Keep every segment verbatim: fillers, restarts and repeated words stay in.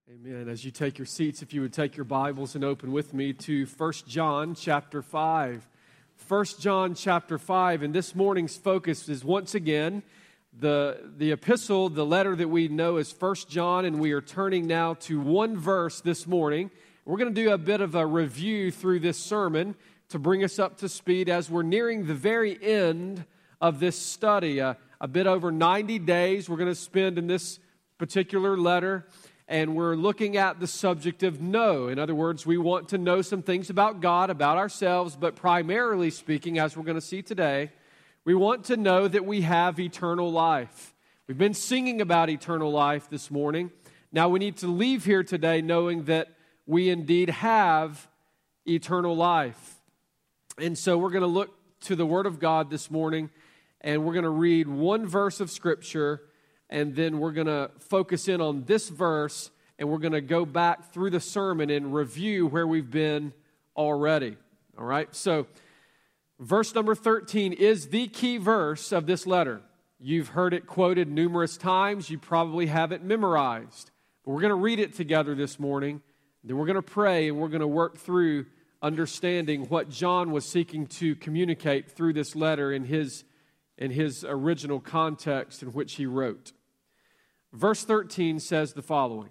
Amen. As you take your seats, if you would take your Bibles and open with me to First John chapter five. First John chapter five, and this morning's focus is once again the, the epistle, the letter that we know as First John, and we are turning now to one verse this morning. We're going to do a bit of a review through this sermon to bring us up to speed as we're nearing the very end of this study. Uh, a bit over ninety days we're going to spend in this particular letter. And we're looking at the subject of know. In other words, we want to know some things about God, about ourselves, but primarily speaking, as we're going to see today, we want to know that we have eternal life. We've been singing about eternal life this morning. Now we need to leave here today knowing that we indeed have eternal life. And so we're going to look to the Word of God this morning, and we're going to read one verse of Scripture. And then we're going to focus in on this verse, and we're going to go back through the sermon and review where we've been already. All right? So, verse number thirteen is the key verse of this letter. You've heard it quoted numerous times. You probably have it memorized. But we're going to read it together this morning. Then we're going to pray, and we're going to work through understanding what John was seeking to communicate through this letter in his, in his original context in which he wrote. Verse thirteen says the following: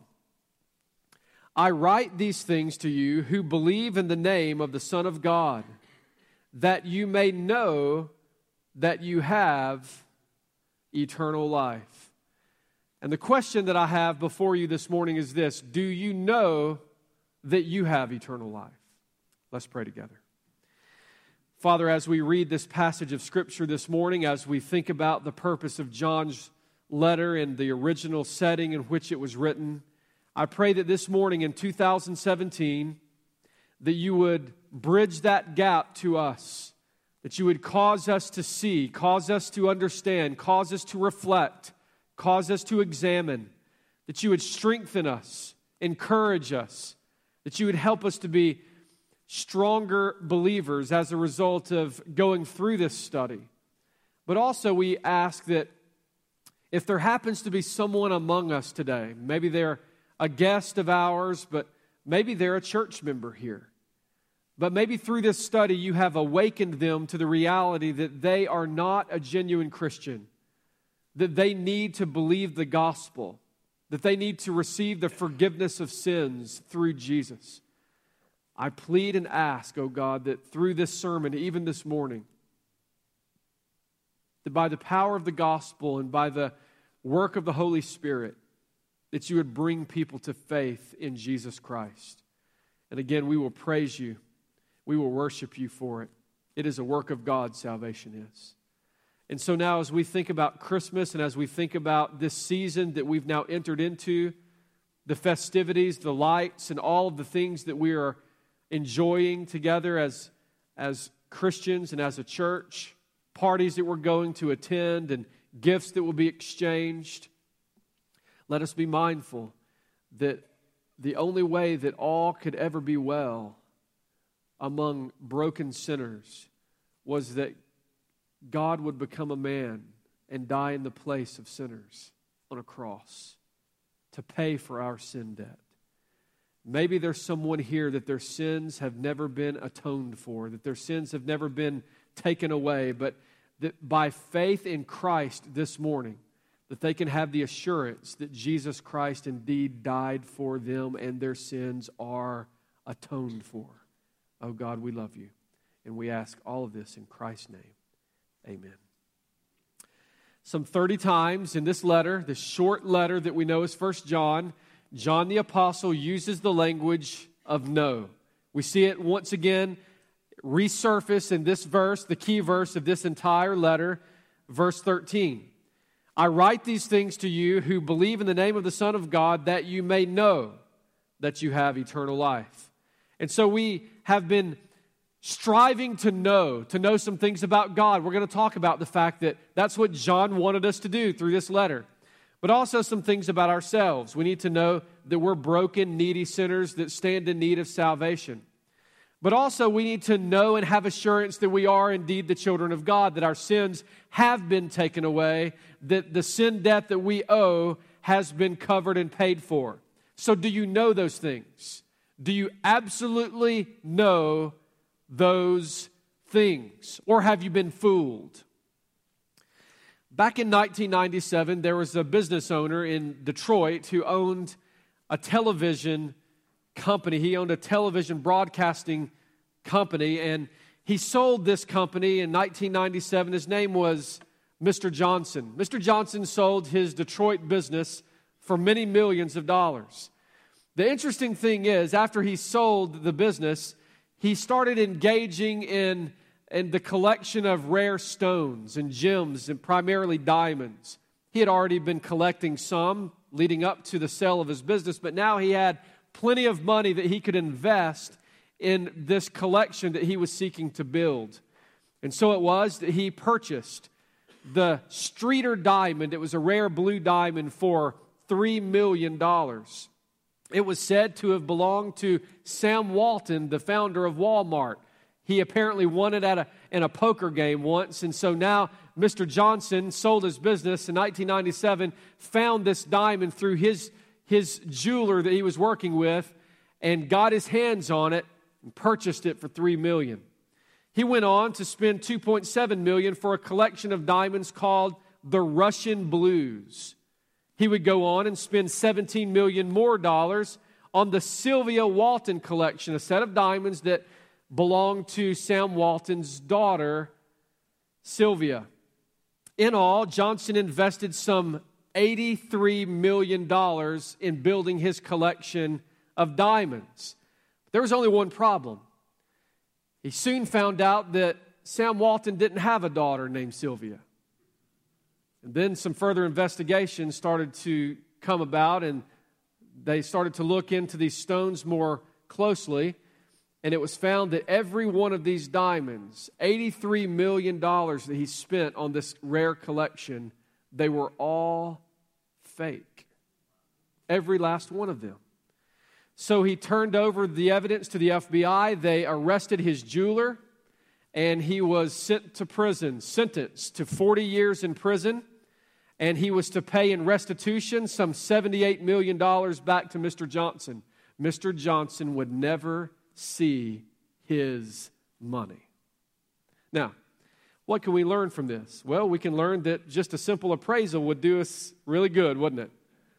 I write these things to you who believe in the name of the Son of God, that you may know that you have eternal life. And the question that I have before you this morning is this: do you know that you have eternal life? Let's pray together. Father, as we read this passage of Scripture this morning, as we think about the purpose of John's letter and the original setting in which it was written, I pray that this morning in two thousand seventeen, that you would bridge that gap to us, that you would cause us to see, cause us to understand, cause us to reflect, cause us to examine, that you would strengthen us, encourage us, that you would help us to be stronger believers as a result of going through this study. But also we ask that if there happens to be someone among us today, maybe they're a guest of ours, but maybe they're a church member here, but maybe through this study you have awakened them to the reality that they are not a genuine Christian, that they need to believe the gospel, that they need to receive the forgiveness of sins through Jesus. I plead and ask, oh God, that through this sermon, even this morning, that by the power of the gospel and by the work of the Holy Spirit, that you would bring people to faith in Jesus Christ. And again, we will praise you. We will worship you for it. It is a work of God, salvation is. And so now as we think about Christmas and as we think about this season that we've now entered into, the festivities, the lights, and all of the things that we are enjoying together as, as Christians and as a church, parties that we're going to attend and gifts that will be exchanged, let us be mindful that the only way that all could ever be well among broken sinners was that God would become a man and die in the place of sinners on a cross to pay for our sin debt. Maybe there's someone here that their sins have never been atoned for, that their sins have never been taken away, but that by faith in Christ this morning, that they can have the assurance that Jesus Christ indeed died for them and their sins are atoned for. Oh God, we love you. And we ask all of this in Christ's name. Amen. Some thirty times in this letter, this short letter that we know as First John, John the Apostle uses the language of know. We see it once again resurface in this verse, the key verse of this entire letter, verse thirteen. I write these things to you who believe in the name of the Son of God, that you may know that you have eternal life. And so we have been striving to know, to know some things about God. We're going to talk about the fact that that's what John wanted us to do through this letter. But also some things about ourselves. We need to know that we're broken, needy sinners that stand in need of salvation. But also we need to know and have assurance that we are indeed the children of God, that our sins have been taken away, that the sin debt that we owe has been covered and paid for. So do you know those things? Do you absolutely know those things? Or have you been fooled? Back in nineteen ninety-seven, there was a business owner in Detroit who owned a television company. He owned a television broadcasting company, and he sold this company in nineteen ninety-seven. His name was Mister Johnson. Mister Johnson sold his Detroit business for many millions of dollars. The interesting thing is, after he sold the business, he started engaging in, in the collection of rare stones and gems and primarily diamonds. He had already been collecting some leading up to the sale of his business, but now he had plenty of money that he could invest in this collection that he was seeking to build. And so it was that he purchased the Streeter diamond. It was a rare blue diamond for three million dollars. It was said to have belonged to Sam Walton, the founder of Walmart. He apparently won it at a, in a poker game once, and so now Mister Johnson sold his business in nineteen ninety-seven, found this diamond through his, his jeweler that he was working with, and got his hands on it and purchased it for three million dollars. He went on to spend two point seven million dollars for a collection of diamonds called the Russian Blues. He would go on and spend seventeen million dollars more dollars on the Sylvia Walton collection, a set of diamonds that belonged to Sam Walton's daughter, Sylvia. In all, Johnson invested some eighty-three million dollars in building his collection of diamonds. There was only one problem. He soon found out that Sam Walton didn't have a daughter named Sylvia. And then some further investigation started to come about, and they started to look into these stones more closely, and it was found that every one of these diamonds, eighty-three million dollars that he spent on this rare collection, they were all fake. Every last one of them. So he turned over the evidence to the F B I. They arrested his jeweler, and he was sent to prison, sentenced to forty years in prison, and he was to pay in restitution some seventy-eight million dollars back to Mister Johnson. Mister Johnson would never see his money. Now, what can we learn from this? Well, we can learn that just a simple appraisal would do us really good, wouldn't it?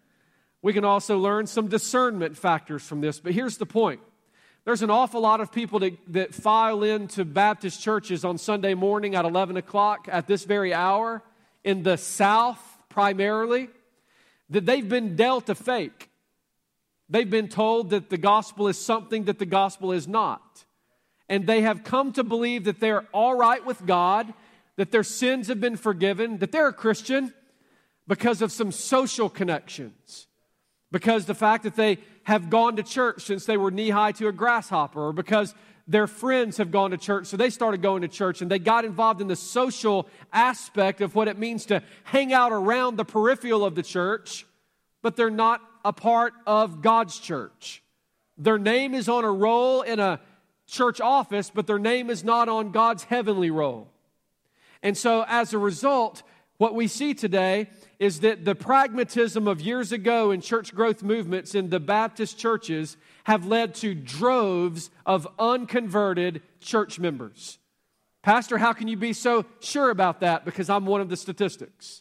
We can also learn some discernment factors from this, but here's the point. There's an awful lot of people that, that file into Baptist churches on Sunday morning at eleven o'clock at this very hour in the South primarily, that they've been dealt a fake. They've been told that the gospel is something that the gospel is not. And they have come to believe that they're all right with God, that their sins have been forgiven, that they're a Christian because of some social connections. Because the fact that they have gone to church since they were knee-high to a grasshopper, or because their friends have gone to church, so they started going to church, and they got involved in the social aspect of what it means to hang out around the peripheral of the church, but they're not a part of God's church. Their name is on a roll in a church office, but their name is not on God's heavenly roll. And so as a result, what we see today is that the pragmatism of years ago in church growth movements in the Baptist churches have led to droves of unconverted church members. Pastor, how can you be so sure about that? Because I'm one of the statistics.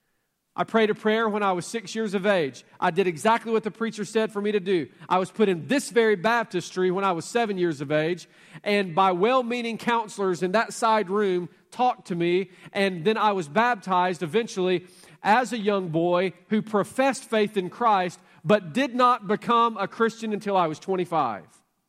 I prayed a prayer when I was six years of age. I did exactly what the preacher said for me to do. I was put in this very baptistry when I was seven years of age, and by well-meaning counselors in that side room talked to me, and then I was baptized eventually as a young boy who professed faith in Christ, but did not become a Christian until I was twenty-five.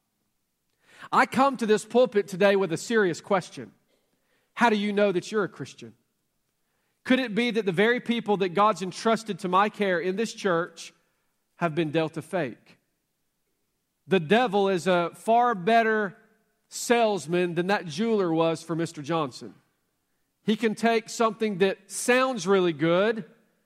I come to this pulpit today with a serious question. How do you know that you're a Christian? Could it be that the very people that God's entrusted to my care in this church have been dealt a fake? The devil is a far better salesman than that jeweler was for Mister Johnson. He can take something that sounds really good,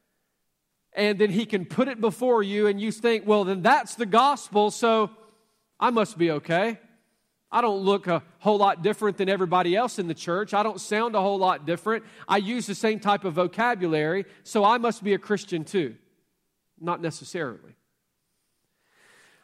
and then he can put it before you, and you think, well, then that's the gospel, so I must be okay. I don't look a whole lot different than everybody else in the church. I don't sound a whole lot different. I use the same type of vocabulary, so I must be a Christian too. Not necessarily.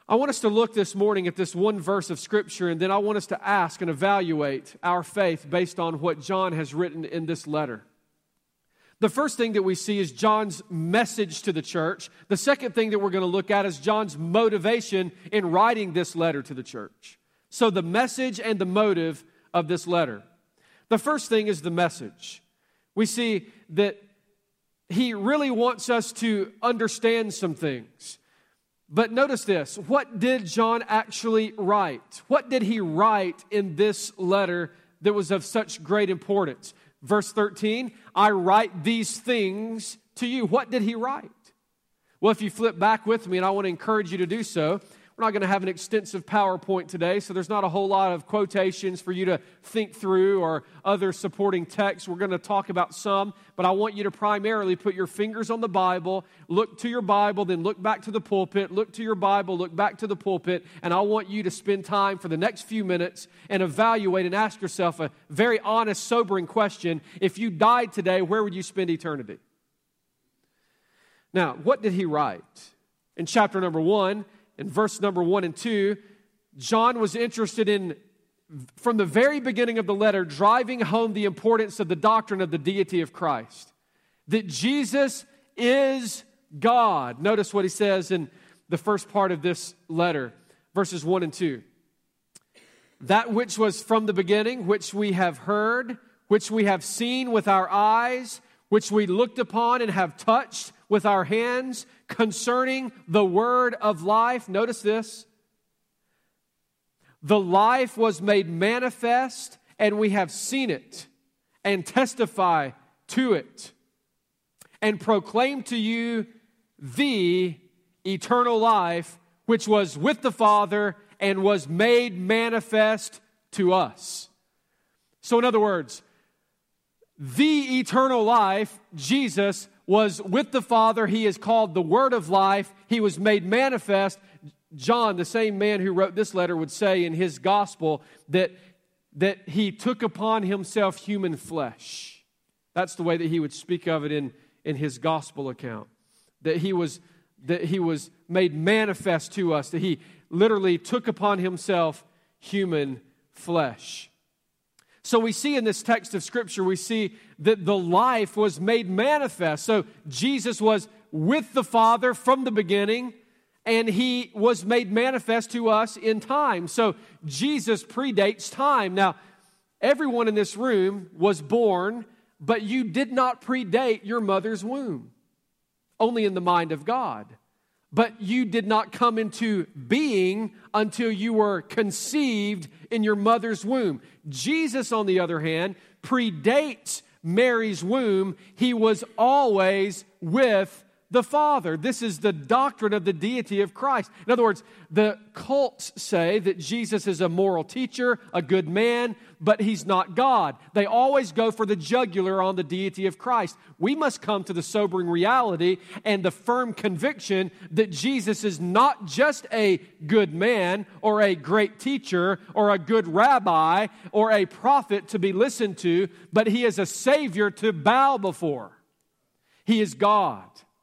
I want us to look this morning at this one verse of Scripture, and then I want us to ask and evaluate our faith based on what John has written in this letter. The first thing that we see is John's message to the church. The second thing that we're going to look at is John's motivation in writing this letter to the church. So the message and the motive of this letter. The first thing is the message. We see that he really wants us to understand some things. But notice this, what did John actually write? What did he write in this letter that was of such great importance? Verse thirteen, I write these things to you. What did he write? Well, if you flip back with me, and I want to encourage you to do so, we're not going to have an extensive PowerPoint today, so there's not a whole lot of quotations for you to think through or other supporting texts. We're going to talk about some, but I want you to primarily put your fingers on the Bible, look to your Bible, then look back to the pulpit, look to your Bible, look back to the pulpit, and I want you to spend time for the next few minutes and evaluate and ask yourself a very honest, sobering question. If you died today, where would you spend eternity? Now, what did he write? In chapter number one, in verse number one and two, John was interested in, from the very beginning of the letter, driving home the importance of the doctrine of the deity of Christ. That Jesus is God. Notice what he says in the first part of this letter, verses one and two. That which was from the beginning, which we have heard, which we have seen with our eyes, which we looked upon and have touched with our hands, concerning the word of life. Notice this. The life was made manifest, and we have seen it, and testify to it, and proclaim to you the eternal life, which was with the Father, and was made manifest to us. So in other words, the eternal life, Jesus, was with the Father. He is called the Word of Life. He was made manifest. John, the same man who wrote this letter, would say in his gospel that, that he took upon himself human flesh. That's the way that he would speak of it in, in his gospel account. That he was, that he was made manifest to us. That he literally took upon himself human flesh. So we see in this text of Scripture, we see that the life was made manifest. So Jesus was with the Father from the beginning, and He was made manifest to us in time. So Jesus predates time. Now, everyone in this room was born, but you did not predate your mother's womb, only in the mind of God. But you did not come into being until you were conceived in your mother's womb. Jesus, on the other hand, predates Mary's womb. He was always with the Father. This is the doctrine of the deity of Christ. In other words, the cults say that Jesus is a moral teacher, a good man, but He's not God. They always go for the jugular on the deity of Christ. We must come to the sobering reality and the firm conviction that Jesus is not just a good man or a great teacher or a good rabbi or a prophet to be listened to, but He is a Savior to bow before. He is God.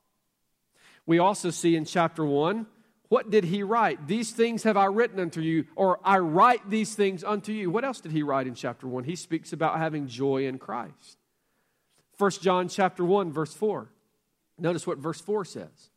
We also see in chapter one, what did He write? These things have I written unto you, or I write these things unto you. What else did He write in chapter one? He speaks about having joy in Christ. First John chapter one, verse four. Notice what verse four says.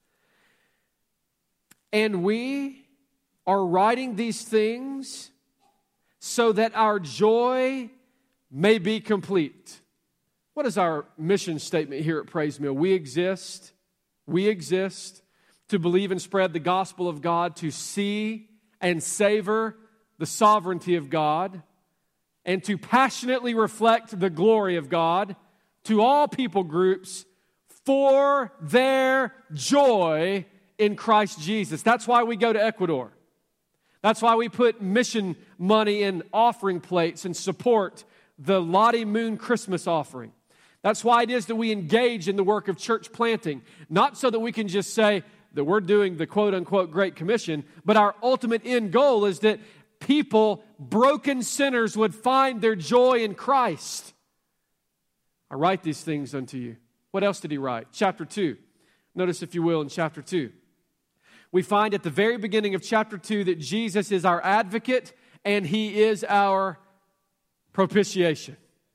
And we are writing these things so that our joy may be complete. What is our mission statement here at Praise Mill? We exist We exist to believe and spread the gospel of God, to see and savor the sovereignty of God, and to passionately reflect the glory of God to all people groups for their joy in Christ Jesus. That's why we go to Ecuador. That's why we put mission money in offering plates and support the Lottie Moon Christmas offering. That's why it is that we engage in the work of church planting, not so that we can just say that we're doing the quote-unquote Great Commission, but our ultimate end goal is that people, broken sinners, would find their joy in Christ. I write these things unto you. What else did He write? Chapter two. Notice, if you will, in chapter two. We find at the very beginning of chapter two that Jesus is our advocate and He is our propitiation.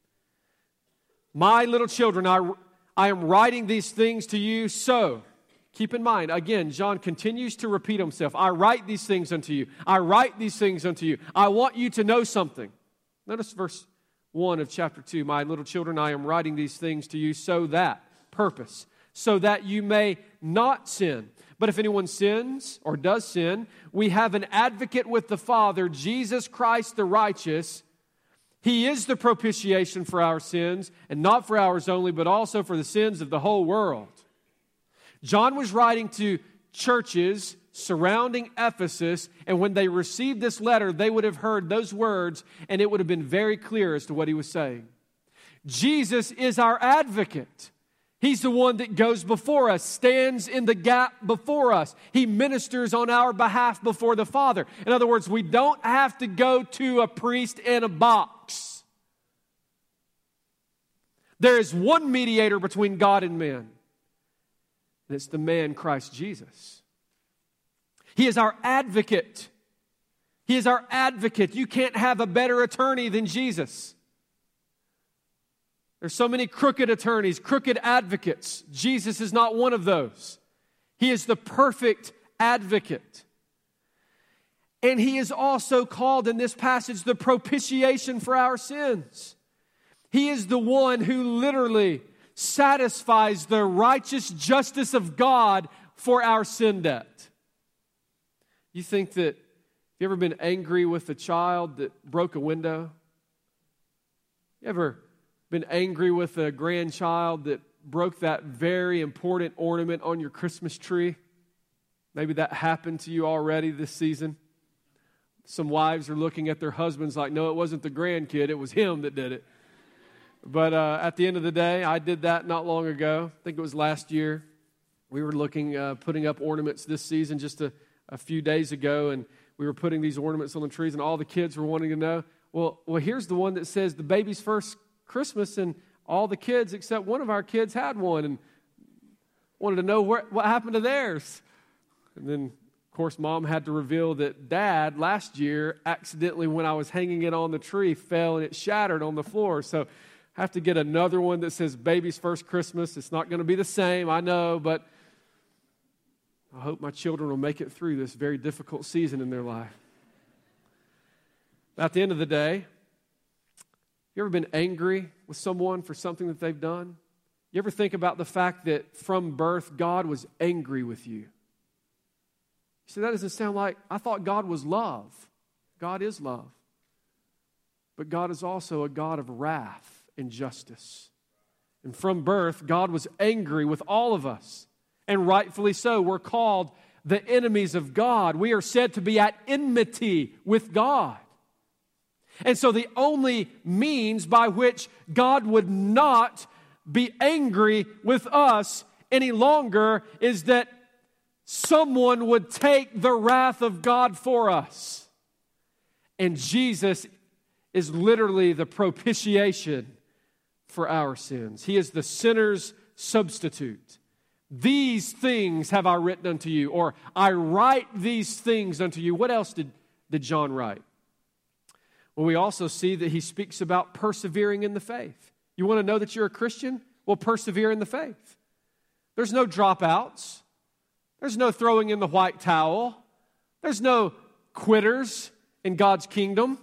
My little children, I, I am writing these things to you so. Keep in mind, again, John continues to repeat himself. I write these things unto you. I write these things unto you. I want you to know something. Notice verse one of chapter two. My little children, I am writing these things to you so that, purpose, so that you may not sin. But if anyone sins or does sin, we have an advocate with the Father, Jesus Christ the righteous. He is the propitiation for our sins, and not for ours only, but also for the sins of the whole world. John was writing to churches surrounding Ephesus, and when they received this letter, they would have heard those words, and it would have been very clear as to what he was saying. Jesus is our advocate. He's the one that goes before us, stands in the gap before us. He ministers on our behalf before the Father. In other words, we don't have to go to a priest in a box. There is one mediator between God and men, and it's the man Christ Jesus. He is our advocate. He is our advocate. You can't have a better attorney than Jesus. There's so many crooked attorneys, crooked advocates. Jesus is not one of those. He is the perfect advocate. And He is also called in this passage the propitiation for our sins. He is the one who literally satisfies the righteous justice of God for our sin debt. You think that, have you ever been angry with a child that broke a window? You ever been angry with a grandchild that broke that very important ornament on your Christmas tree? Maybe that happened to you already this season. Some wives are looking at their husbands like, no, it wasn't the grandkid, it was him that did it. But uh, at the end of the day, I did that not long ago. I think it was last year. We were looking, uh, putting up ornaments this season just a, a few days ago, and we were putting these ornaments on the trees, and all the kids were wanting to know, well, well, here's the one that says the baby's first Christmas, and all the kids except one of our kids had one and wanted to know where, what happened to theirs. And then, of course, Mom had to reveal that Dad, last year, accidentally, when I was hanging it on the tree, fell and it shattered on the floor. So I have to get another one that says baby's first Christmas. It's not going to be the same, I know, but I hope my children will make it through this very difficult season in their life. At the end of the day, you ever been angry with someone for something that they've done? You ever think about the fact that from birth, God was angry with you? You see, that doesn't sound like, I thought God was love. God is love. But God is also a God of wrath and justice. And from birth, God was angry with all of us. And rightfully so. We're called the enemies of God. We are said to be at enmity with God. And so the only means by which God would not be angry with us any longer is that someone would take the wrath of God for us. And Jesus is literally the propitiation for our sins. He is the sinner's substitute. These things have I written unto you, or I write these things unto you. What else did, did John write? Well, we also see that he speaks about persevering in the faith. You want to know that you're a Christian? Well, persevere in the faith. There's no dropouts. There's no throwing in the white towel. There's no quitters in God's kingdom.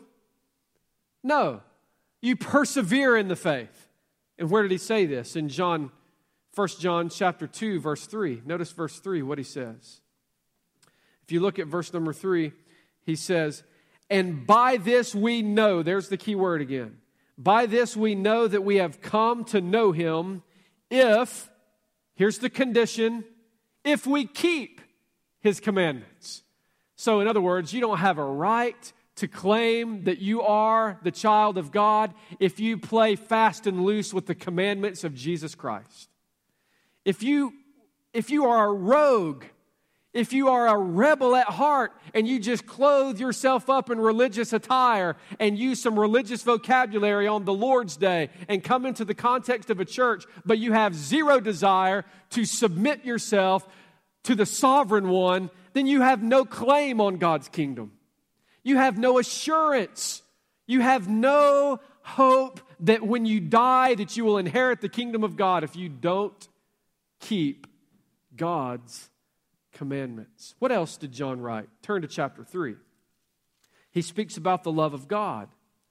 No, you persevere in the faith. And where did he say this? In John, First John chapter two, verse three. Notice verse three, what he says. If you look at verse number three, he says, and by this we know, there's the key word again. By this we know that we have come to know Him if, here's the condition, if we keep His commandments. So in other words, you don't have a right to claim that you are the child of God if you play fast and loose with the commandments of Jesus Christ. If you, if you are a rogue, if you are a rebel at heart and you just clothe yourself up in religious attire and use some religious vocabulary on the Lord's Day and come into the context of a church, but you have zero desire to submit yourself to the sovereign one, then you have no claim on God's kingdom. You have no assurance. You have no hope that when you die that you will inherit the kingdom of God if you don't keep God's commandments. What else did John write? Turn to chapter three. He speaks about the love of God.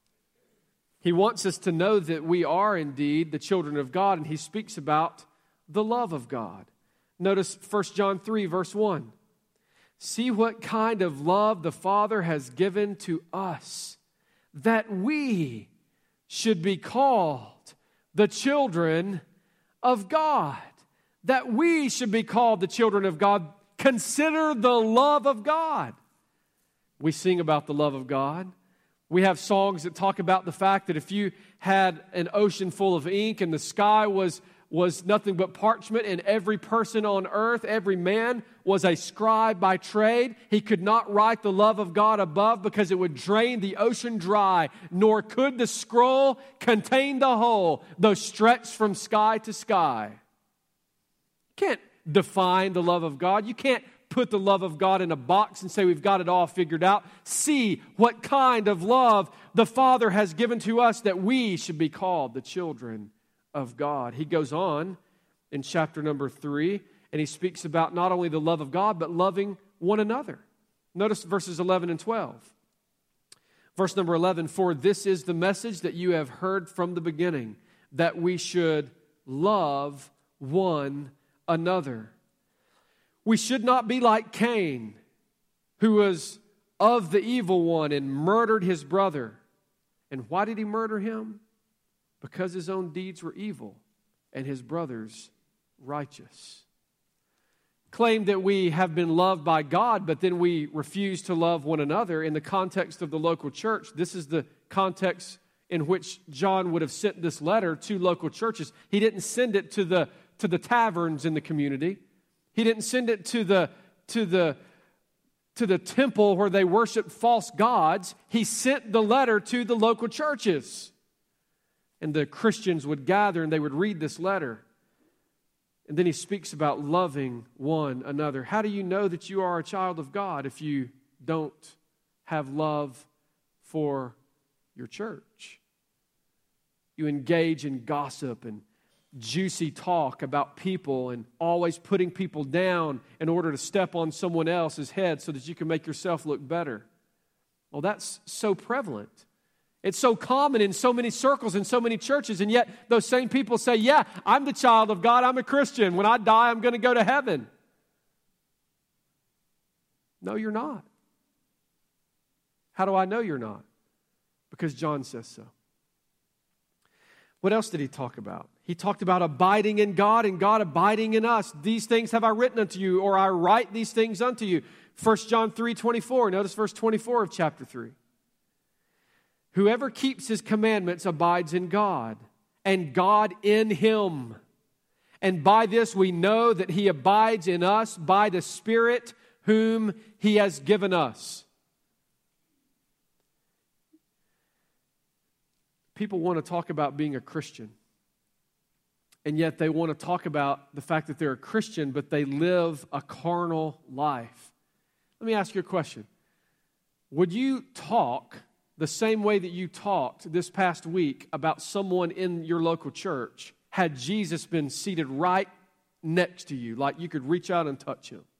He wants us to know that we are indeed the children of God, and he speaks about the love of God. Notice First John three, verse one. See what kind of love the Father has given to us, that we should be called the children of God. That we should be called the children of God. Consider the love of God. We sing about the love of God. We have songs that talk about the fact that if you had an ocean full of ink and the sky was, was nothing but parchment, and every person on earth, every man was a scribe by trade, he could not write the love of God above because it would drain the ocean dry, nor could the scroll contain the whole, though stretched from sky to sky. You can't define the love of God. You can't put the love of God in a box and say we've got it all figured out. See what kind of love the Father has given to us that we should be called the children of God. He goes on in chapter number three, and he speaks about not only the love of God, but loving one another. Notice verses eleven and twelve. Verse number eleven, for this is the message that you have heard from the beginning, that we should love one another. We should not be like Cain, who was of the evil one and murdered his brother. And why did he murder him? Because his own deeds were evil and his brother's righteous. Claim that we have been loved by God, but then we refuse to love one another in the context of the local church. This is the context in which John would have sent this letter to local churches. He didn't send it to the, to the taverns in the community. He didn't send it to the, to the, to the temple where they worship false gods. He sent the letter to the local churches. And the Christians would gather and they would read this letter. And then he speaks about loving one another. How do you know that you are a child of God if you don't have love for your church? You engage in gossip and juicy talk about people and always putting people down in order to step on someone else's head so that you can make yourself look better. Well, that's so prevalent. It's so common in so many circles, in so many churches, and yet those same people say, yeah, I'm the child of God, I'm a Christian. When I die, I'm going to go to heaven. No, you're not. How do I know you're not? Because John says so. What else did he talk about? He talked about abiding in God and God abiding in us. These things have I written unto you, or I write these things unto you. First John three twenty-four. Notice verse twenty-four of chapter three. Whoever keeps his commandments abides in God, and God in him. And by this we know that he abides in us by the Spirit whom he has given us. People want to talk about being a Christian, and yet they want to talk about the fact that they're a Christian, but they live a carnal life. Let me ask you a question. Would you talk the same way that you talked this past week about someone in your local church had Jesus been seated right next to you, like you could reach out and touch him?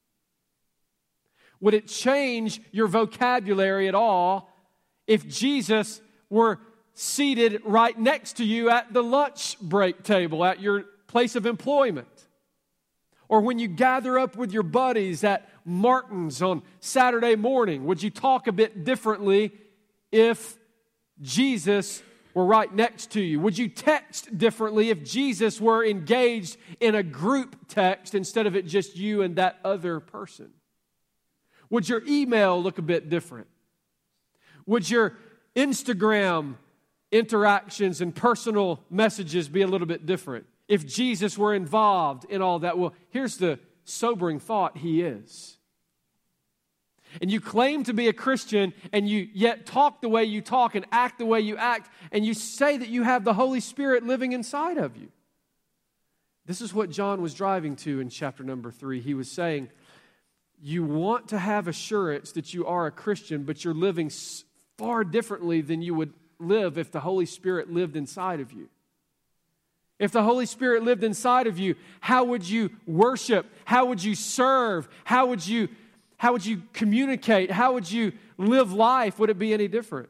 Would it change your vocabulary at all if Jesus were seated right next to you at the lunch break table at your place of employment? Or when you gather up with your buddies at Martin's on Saturday morning, would you talk a bit differently if Jesus were right next to you? Would you text differently if Jesus were engaged in a group text instead of it just you and that other person? Would your email look a bit different? Would your Instagram interactions and personal messages be a little bit different if Jesus were involved in all that? Well, here's the sobering thought: he is. And you claim to be a Christian, and you yet talk the way you talk and act the way you act, and you say that you have the Holy Spirit living inside of you. This is what John was driving to in chapter number three. He was saying, you want to have assurance that you are a Christian, but you're living far differently than you would live if the Holy Spirit lived inside of you. If the Holy Spirit lived inside of you, how would you worship? How would you serve? How would you, how would you communicate? How would you live life? Would it be any different?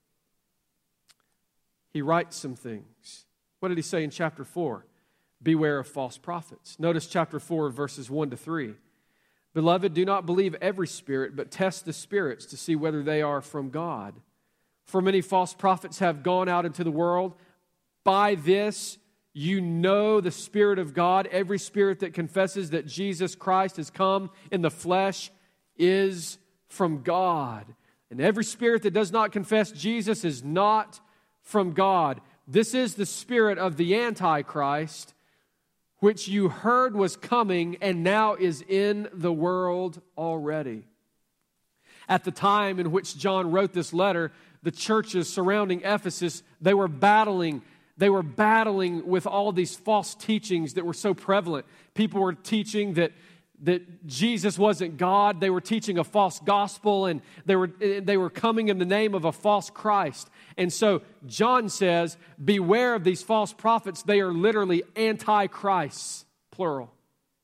He writes some things. What did he say in chapter four? Beware of false prophets. Notice chapter four, verses one to three. Beloved, do not believe every spirit, but test the spirits to see whether they are from God. For many false prophets have gone out into the world. By this you know the Spirit of God. Every spirit that confesses that Jesus Christ has come in the flesh is from God. And every spirit that does not confess Jesus is not from God. This is the spirit of the Antichrist, which you heard was coming and now is in the world already. At the time in which John wrote this letter, the churches surrounding Ephesus, they were battling, they were battling with all these false teachings that were so prevalent. People were teaching that, that Jesus wasn't God. They were teaching a false gospel, and they were, they were coming in the name of a false Christ. And so John says, beware of these false prophets. They are literally antichrists, plural.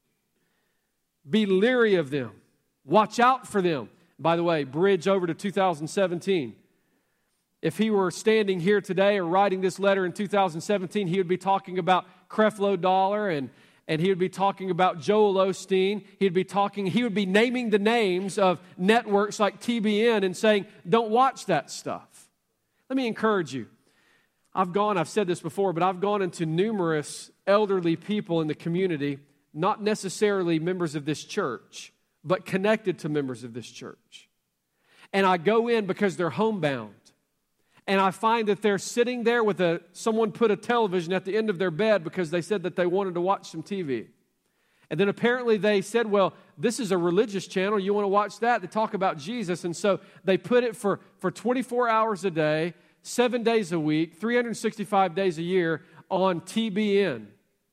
Be leery of them. Watch out for them. By the way, bridge over to two thousand seventeen. If he were standing here today or writing this letter in two thousand seventeen, he would be talking about Creflo Dollar, and, and he would be talking about Joel Osteen. He'd be talking, he would be naming the names of networks like T B N and saying, don't watch that stuff. Let me encourage you. I've gone, I've said this before, but I've gone into numerous elderly people in the community, not necessarily members of this church, but connected to members of this church. And I go in because they're homebound. And I find that they're sitting there with a, someone put a television at the end of their bed because they said that they wanted to watch some T V. And then apparently they said, well, this is a religious channel. You want to watch that? They talk about Jesus. And so they put it for, for twenty-four hours a day, seven days a week, three hundred sixty-five days a year on T B N,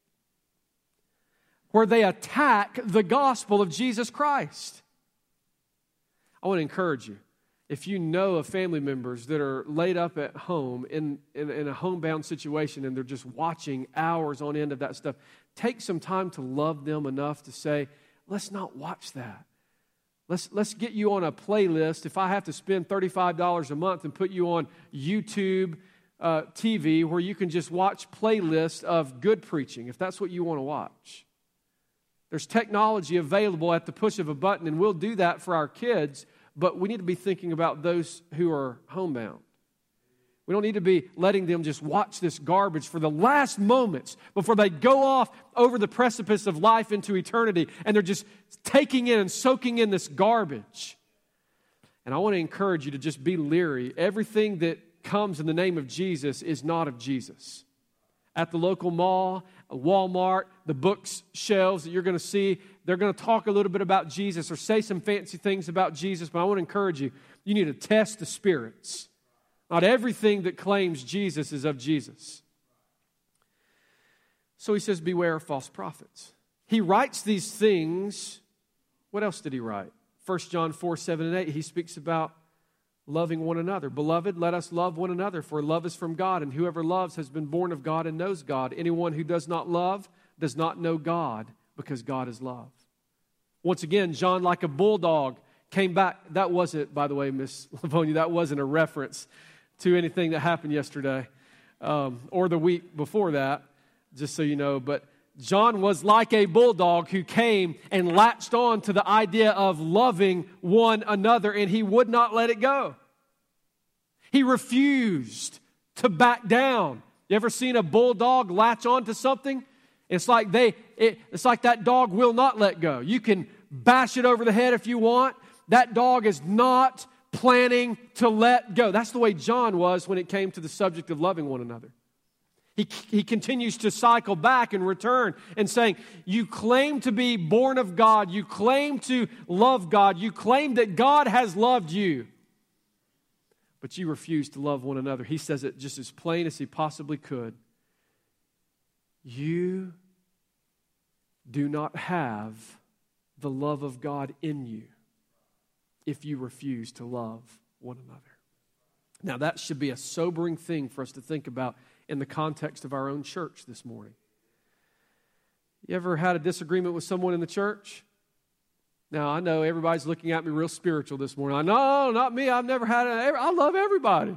where they attack the gospel of Jesus Christ. I want to encourage you. If you know of family members that are laid up at home in, in, in a homebound situation and they're just watching hours on end of that stuff, take some time to love them enough to say, let's not watch that. Let's, let's get you on a playlist. If I have to spend thirty-five dollars a month and put you on YouTube uh, T V where you can just watch playlists of good preaching, if that's what you want to watch. There's technology available at the push of a button, and we'll do that for our kids. But we need to be thinking about those who are homebound. We don't need to be letting them just watch this garbage for the last moments before they go off over the precipice of life into eternity, and they're just taking in and soaking in this garbage. And I want to encourage you to just be leery. Everything that comes in the name of Jesus is not of Jesus. At the local mall, Walmart, the books shelves that you're going to see, they're going to talk a little bit about Jesus or say some fancy things about Jesus, but I want to encourage you, you need to test the spirits. Not everything that claims Jesus is of Jesus. So he says, beware of false prophets. He writes these things. What else did he write? First John four, seven, and eight, he speaks about loving one another. Beloved, let us love one another, for love is from God, and whoever loves has been born of God and knows God. Anyone who does not love does not know God, because God is love. Once again, John, like a bulldog, came back. That wasn't, by the way, Miss Livonia, that wasn't a reference to anything that happened yesterday um, or the week before that, just so you know. But John was like a bulldog who came and latched on to the idea of loving one another, and he would not let it go. He refused to back down. You ever seen a bulldog latch on to something? It's like they, it, it's like that dog will not let go. You can bash it over the head if you want. That dog is not planning to let go. That's the way John was when it came to the subject of loving one another. He, he continues to cycle back and return and saying, you claim to be born of God. You claim to love God. You claim that God has loved you. But you refuse to love one another. He says it just as plain as he possibly could. You do not have the love of God in you if you refuse to love one another. Now, that should be a sobering thing for us to think about in the context of our own church this morning. You ever had a disagreement with someone in the church? Now, I know everybody's looking at me real spiritual this morning. I know, not me. I've never had it. I love everybody.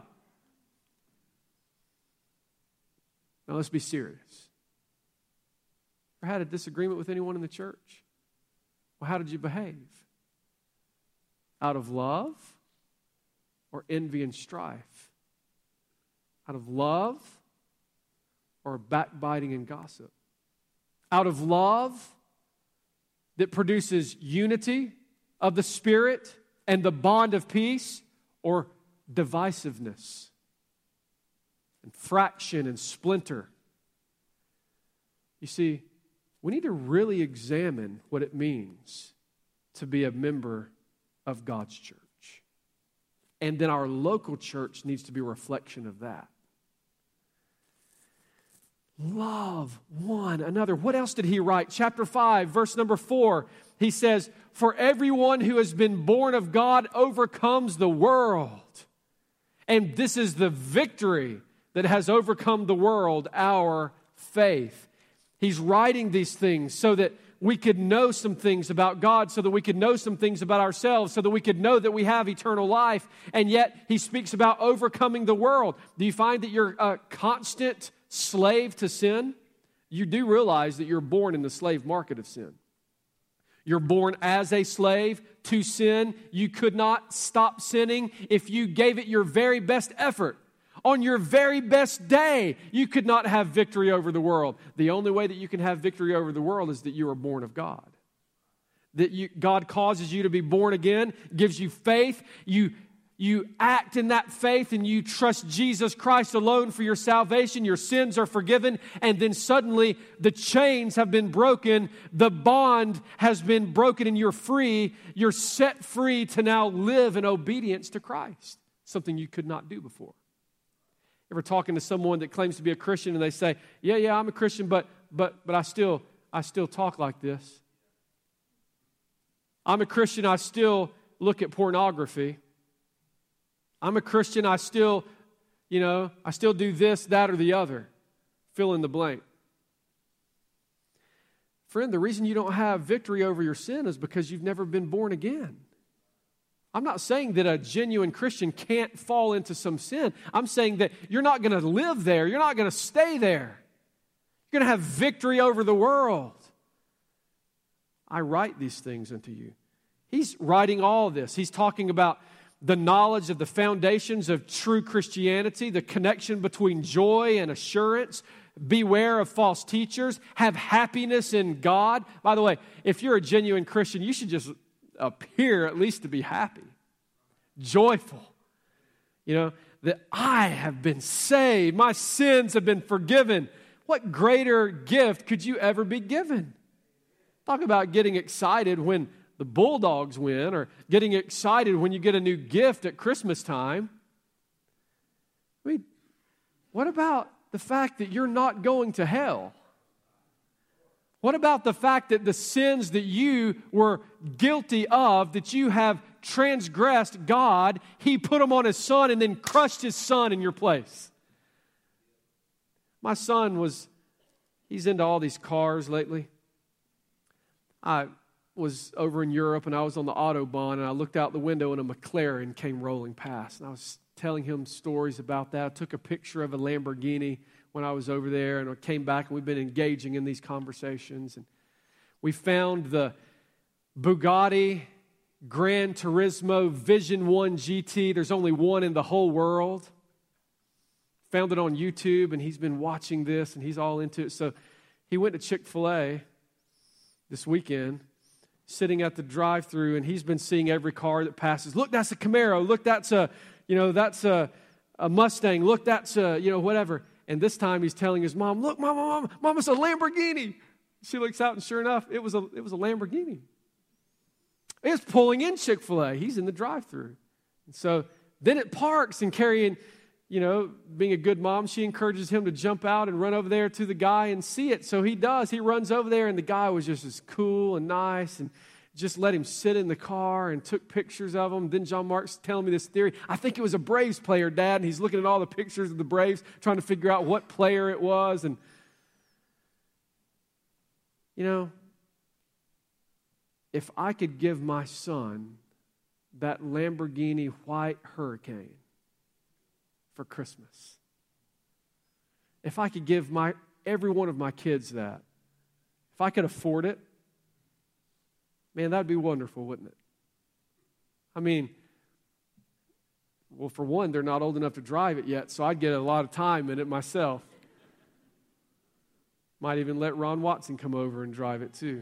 Now, let's be serious. Ever had a disagreement with anyone in the church? Well, how did you behave? Out of love or envy and strife? Out of love or backbiting and gossip? Out of love that produces unity of the Spirit and the bond of peace, or divisiveness and fraction and splinter? You see, we need to really examine what it means to be a member of God's church. And then our local church needs to be a reflection of that. Love one another. What else did he write? Chapter five, verse number four. He says, "For everyone who has been born of God overcomes the world. And this is the victory that has overcome the world, our faith." He's writing these things so that we could know some things about God, so that we could know some things about ourselves, so that we could know that we have eternal life. And yet, he speaks about overcoming the world. Do you find that you're a constant slave to sin? You do realize that you're born in the slave market of sin. You're born as a slave to sin. You could not stop sinning if you gave it your very best effort. On your very best day, you could not have victory over the world. The only way that you can have victory over the world is that you are born of God. That you, God causes you to be born again, gives you faith. You, you act in that faith and you trust Jesus Christ alone for your salvation. Your sins are forgiven. And then suddenly the chains have been broken. The bond has been broken and you're free. You're set free to now live in obedience to Christ. Something you could not do before. Ever talking to someone that claims to be a Christian and they say, yeah, yeah, I'm a Christian, but but but I still I still talk like this. I'm a Christian, I still look at pornography. I'm a Christian, I still, you know, I still do this, that, or the other. Fill in the blank. Friend, the reason you don't have victory over your sin is because you've never been born again. I'm not saying that a genuine Christian can't fall into some sin. I'm saying that you're not going to live there. You're not going to stay there. You're going to have victory over the world. I write these things unto you. He's writing all this. He's talking about the knowledge of the foundations of true Christianity, the connection between joy and assurance. Beware of false teachers. Have happiness in God. By the way, if you're a genuine Christian, you should just appear at least to be happy, joyful. You know, that I have been saved. My sins have been forgiven. What greater gift could you ever be given? Talk about getting excited when the Bulldogs win, or getting excited when you get a new gift at Christmas time. I mean, what about the fact that you're not going to hell? What about the fact that the sins that you were guilty of, that you have transgressed God, He put them on His Son and then crushed His Son in your place? My son was, he's into all these cars lately. I was over in Europe and I was on the Autobahn and I looked out the window and a McLaren came rolling past. And I was telling him stories about that. I took a picture of a Lamborghini when I was over there, and I came back and we've been engaging in these conversations. And we found the Bugatti Gran Turismo Vision one G T. There's only one in the whole world. Found it on YouTube, and he's been watching this, and he's all into it. So he went to Chick-fil-A this weekend, sitting at the drive-thru, and he's been seeing every car that passes. Look, that's a Camaro. Look, that's a, you know, that's a, a Mustang. Look, that's a, you know, whatever. And this time he's telling his mom, look, Mama, Mama, Mama's a Lamborghini. She looks out, and sure enough, it was a it was a Lamborghini. It's pulling in Chick-fil-A. He's in the drive-thru. And so then it parks, and carrying, you know, being a good mom, she encourages him to jump out and run over there to the guy and see it. So he does. He runs over there, and the guy was just as cool and nice and just let him sit in the car and took pictures of him. Then John Mark's telling me this theory. I think it was a Braves player, Dad, and he's looking at all the pictures of the Braves, trying to figure out what player it was. And, you know, if I could give my son that Lamborghini white Hurricane for Christmas, if I could give my every one of my kids that, if I could afford it, man, that would be wonderful, wouldn't it? I mean, well, for one, they're not old enough to drive it yet, so I'd get a lot of time in it myself. Might even let Ron Watson come over and drive it too.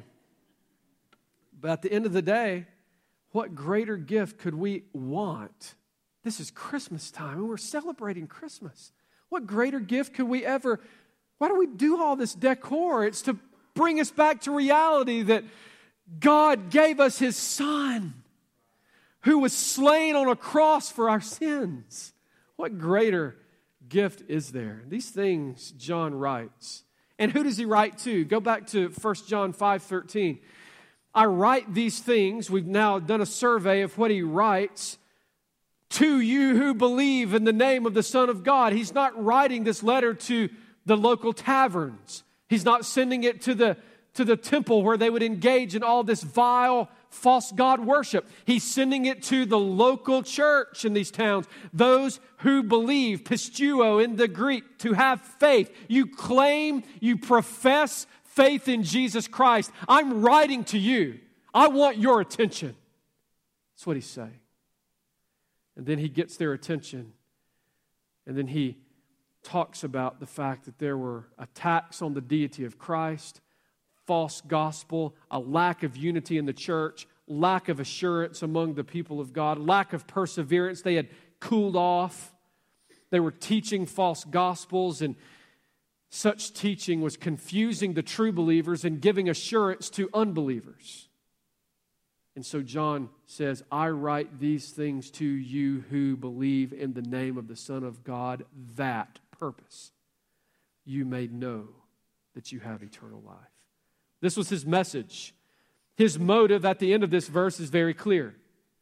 But at the end of the day, what greater gift could we want? This is Christmas time, and we're celebrating Christmas. What greater gift could we ever... Why do we do all this decor? It's to bring us back to reality that God gave us His Son, who was slain on a cross for our sins. What greater gift is there? These things John writes. And who does he write to? Go back to First John five thirteen. I write these things. We've now done a survey of what he writes to you who believe in the name of the Son of God. He's not writing this letter to the local taverns. He's not sending it to the, to the temple where they would engage in all this vile false god worship. He's sending it to the local church in these towns. Those who believe, pistuo in the Greek, to have faith. You claim, you profess faith in Jesus Christ. I'm writing to you. I want your attention. That's what he's saying. And then he gets their attention. And then he talks about the fact that there were attacks on the deity of Christ, false gospel, a lack of unity in the church, lack of assurance among the people of God, lack of perseverance. They had cooled off. They were teaching false gospels, and such teaching was confusing the true believers and giving assurance to unbelievers. And so John says, I write these things to you who believe in the name of the Son of God, that purpose you may know that you have eternal life. This was his message. His motive at the end of this verse is very clear.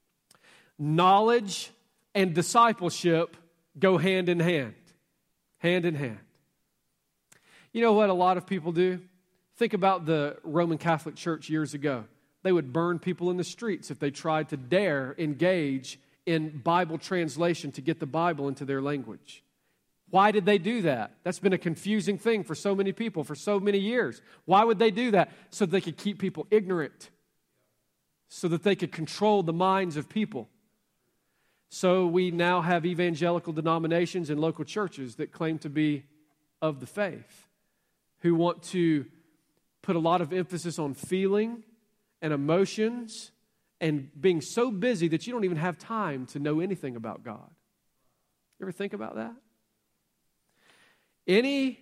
Knowledge and discipleship go hand in hand. Hand in hand. You know what a lot of people do? Think about the Roman Catholic Church years ago. They would burn people in the streets if they tried to dare engage in Bible translation to get the Bible into their language. Why did they do that? That's been a confusing thing for so many people for so many years. Why would they do that? So they could keep people ignorant. So that they could control the minds of people. So we now have evangelical denominations and local churches that claim to be of the faith, who want to put a lot of emphasis on feeling and emotions and being so busy that you don't even have time to know anything about God. You ever think about that? Any,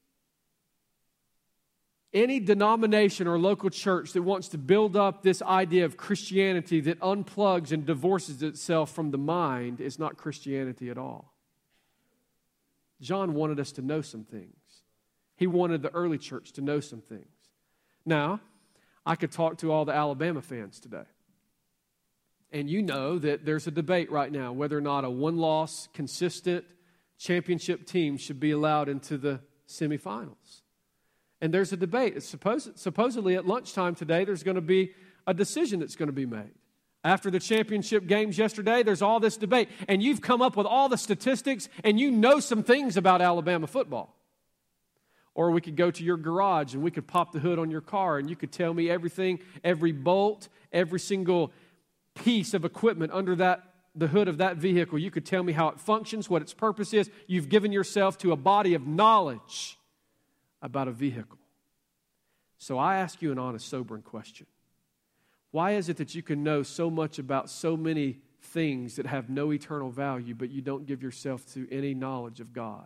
any denomination or local church that wants to build up this idea of Christianity that unplugs and divorces itself from the mind is not Christianity at all. John wanted us to know some things. He wanted the early church to know some things. Now, I could talk to all the Alabama fans today. And you know that there's a debate right now whether or not a one-loss, consistent championship team should be allowed into the semifinals. And there's a debate. It's supposed, supposedly at lunchtime today, there's going to be a decision that's going to be made. After the championship games yesterday, there's all this debate. And you've come up with all the statistics, and you know some things about Alabama football. Or we could go to your garage and we could pop the hood on your car and you could tell me everything, every bolt, every single piece of equipment under that the hood of that vehicle. You could tell me how it functions, what its purpose is. You've given yourself to a body of knowledge about a vehicle. So I ask you an honest, sobering question. Why is it that you can know so much about so many things that have no eternal value, but you don't give yourself to any knowledge of God?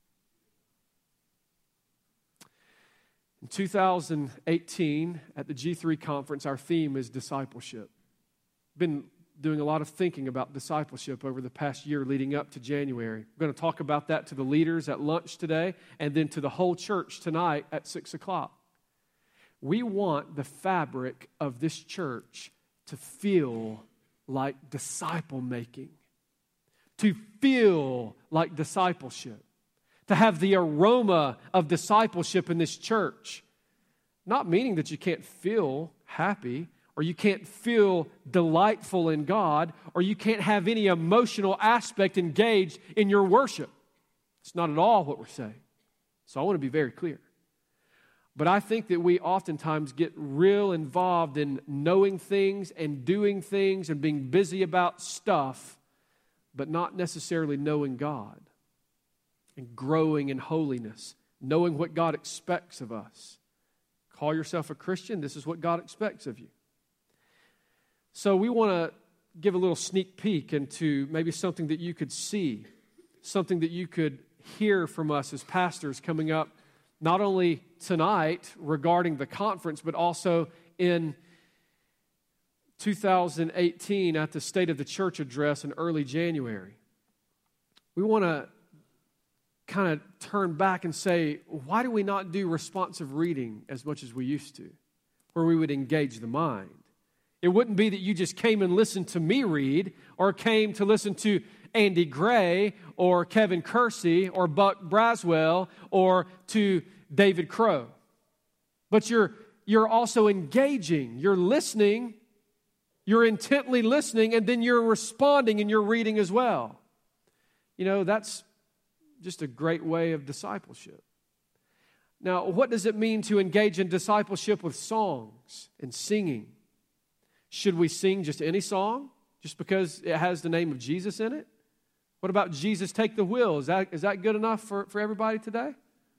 In two thousand eighteen, at the G three conference, our theme is discipleship. Been doing a lot of thinking about discipleship over the past year leading up to January. We're going to talk about that to the leaders at lunch today and then to the whole church tonight at six o'clock. We want the fabric of this church to feel like disciple making, to feel like discipleship, to have the aroma of discipleship in this church. Not meaning that you can't feel happy, or you can't feel delightful in God, or you can't have any emotional aspect engaged in your worship. It's not at all what we're saying. So I want to be very clear. But I think that we oftentimes get real involved in knowing things and doing things and being busy about stuff, but not necessarily knowing God and growing in holiness, knowing what God expects of us. Call yourself a Christian, this is what God expects of you. So we want to give a little sneak peek into maybe something that you could see, something that you could hear from us as pastors coming up, not only tonight regarding the conference, but also in two thousand eighteen at the State of the Church address in early January. We want to kind of turn back and say, why do we not do responsive reading as much as we used to, where we would engage the mind? It wouldn't be that you just came and listened to me read, or came to listen to Andy Gray, or Kevin Kersey, or Buck Braswell, or to David Crow. But you're, you're also engaging, you're listening, you're intently listening, and then you're responding in your reading as well. You know, that's just a great way of discipleship. Now, what does it mean to engage in discipleship with songs and singing? Should we sing just any song, just because it has the name of Jesus in it? What about Jesus Take the Wheel? Is that, is that good enough for, for everybody today?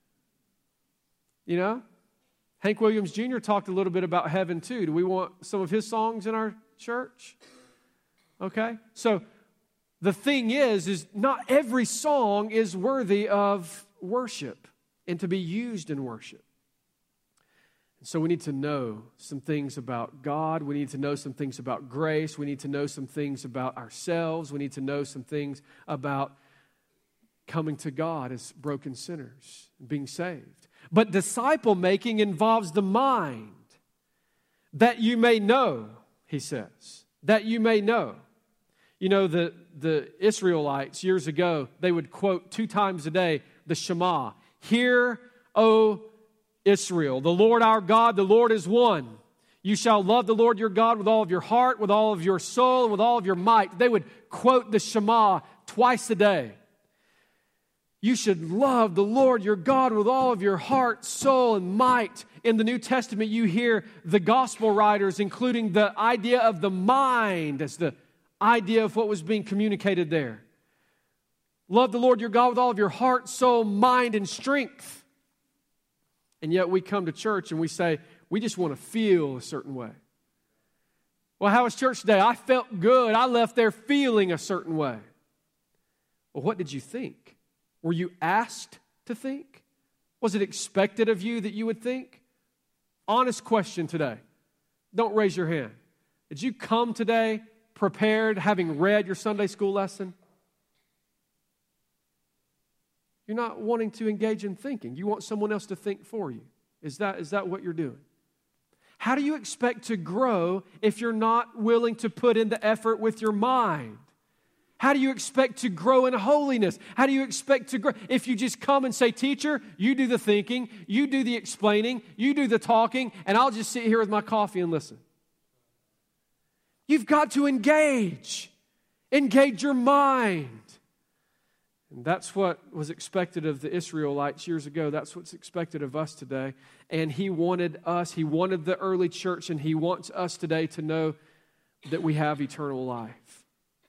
You know? Hank Williams Junior talked a little bit about heaven too. Do we want some of his songs in our church? Okay? So the thing is, is not every song is worthy of worship and to be used in worship. So we need to know some things about God. We need to know some things about grace. We need to know some things about ourselves. We need to know some things about coming to God as broken sinners and being saved. But disciple making involves the mind. That you may know, he says. That you may know. You know, the, the Israelites years ago, they would quote two times a day the Shema. Hear, O Israel, the Lord our God, the Lord is one. You shall love the Lord your God with all of your heart, with all of your soul, and with all of your might. They would quote the Shema twice a day. You should love the Lord your God with all of your heart, soul, and might. In the New Testament, you hear the gospel writers including the idea of the mind as the idea of what was being communicated there. Love the Lord your God with all of your heart, soul, mind, and strength. And yet we come to church and we say, we just want to feel a certain way. Well, how was church today? I felt good. I left there feeling a certain way. Well, what did you think? Were you asked to think? Was it expected of you that you would think? Honest question today. Don't raise your hand. Did you come today prepared, having read your Sunday school lesson? You're not wanting to engage in thinking. You want someone else to think for you. Is that, is that what you're doing? How do you expect to grow if you're not willing to put in the effort with your mind? How do you expect to grow in holiness? How do you expect to grow? If you just come and say, teacher, you do the thinking, you do the explaining, you do the talking, and I'll just sit here with my coffee and listen. You've got to engage. Engage your mind. And that's what was expected of the Israelites years ago. That's what's expected of us today. And he wanted us, he wanted the early church, and he wants us today to know that we have eternal life.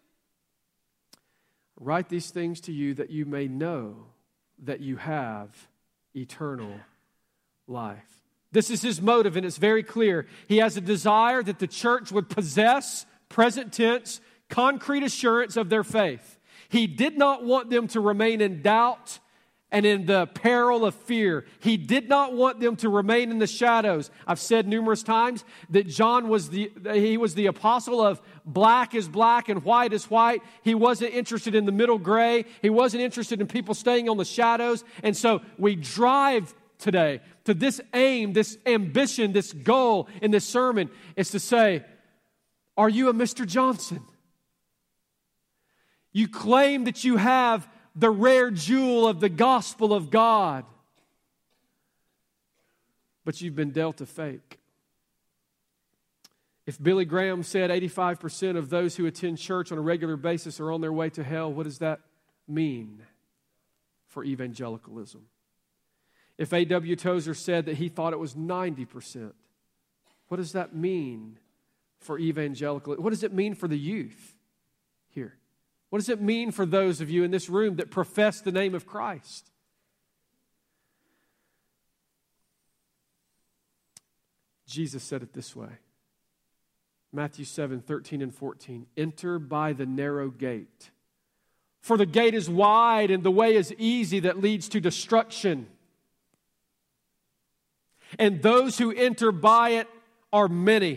Write these things to you that you may know that you have eternal life. This is his motive, and it's very clear. He has a desire that the church would possess, present tense, concrete assurance of their faith. He did not want them to remain in doubt and in the peril of fear. He did not want them to remain in the shadows. I've said numerous times that John was the he was the apostle of black is black and white is white. He wasn't interested in the middle gray. He wasn't interested in people staying on the shadows. And so we drive today, to this aim, this ambition, this goal in this sermon, is to say, are you a Mister Johnson? You claim that you have the rare jewel of the gospel of God, but you've been dealt a fake. If Billy Graham said eighty-five percent of those who attend church on a regular basis are on their way to hell, what does that mean for evangelicalism? If A W Tozer said that he thought it was ninety percent, what does that mean for evangelical? What does it mean for the youth here? What does it mean for those of you in this room that profess the name of Christ? Jesus said it this way. Matthew seven, thirteen and fourteen. Enter by the narrow gate. For the gate is wide and the way is easy that leads to destruction. And those who enter by it are many.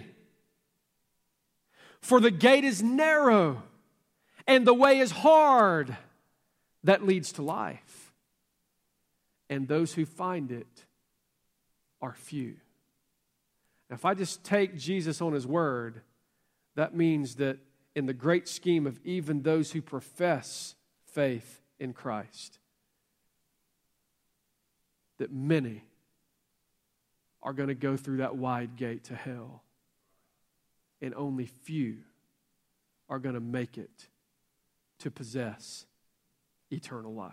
For the gate is narrow and the way is hard that leads to life. And those who find it are few. Now, if I just take Jesus on His word, that means that in the great scheme of even those who profess faith in Christ, that many are going to go through that wide gate to hell, and only few are going to make it to possess eternal life.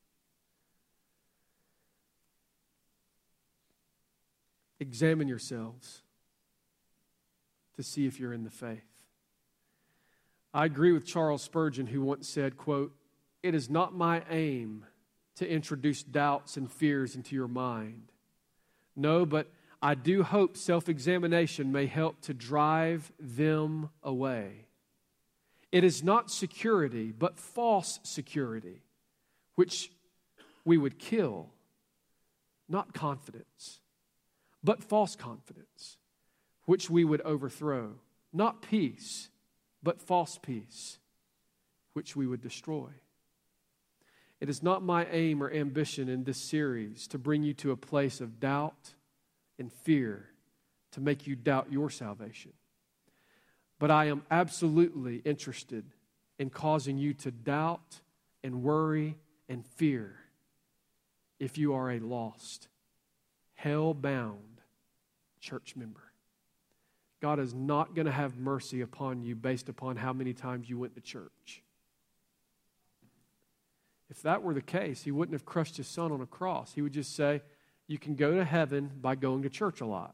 Examine yourselves to see if you're in the faith. I agree with Charles Spurgeon, who once said, quote, "It is not my aim to introduce doubts and fears into your mind. No, but I do hope self-examination may help to drive them away. It is not security, but false security, which we would kill, not confidence, but false confidence, which we would overthrow, not peace, but false peace, which we would destroy. It is not my aim or ambition in this series to bring you to a place of doubt and fear, to make you doubt your salvation. But I am absolutely interested in causing you to doubt and worry and fear if you are a lost, hell-bound church member. God is not going to have mercy upon you based upon how many times you went to church. If that were the case, He wouldn't have crushed His Son on a cross. He would just say, you can go to heaven by going to church a lot.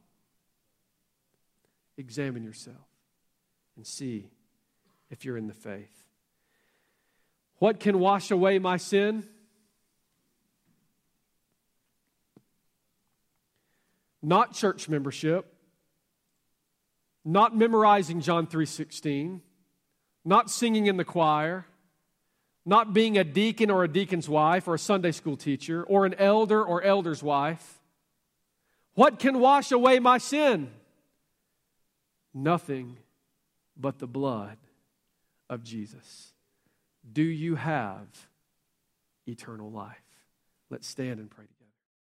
Examine yourself and see if you're in the faith. What can wash away my sin? Not church membership, not memorizing John three sixteen, not singing in the choir, not being a deacon or a deacon's wife or a Sunday school teacher or an elder or elder's wife. What can wash away my sin? Nothing but the blood of Jesus. Do you have eternal life? Let's stand and pray together.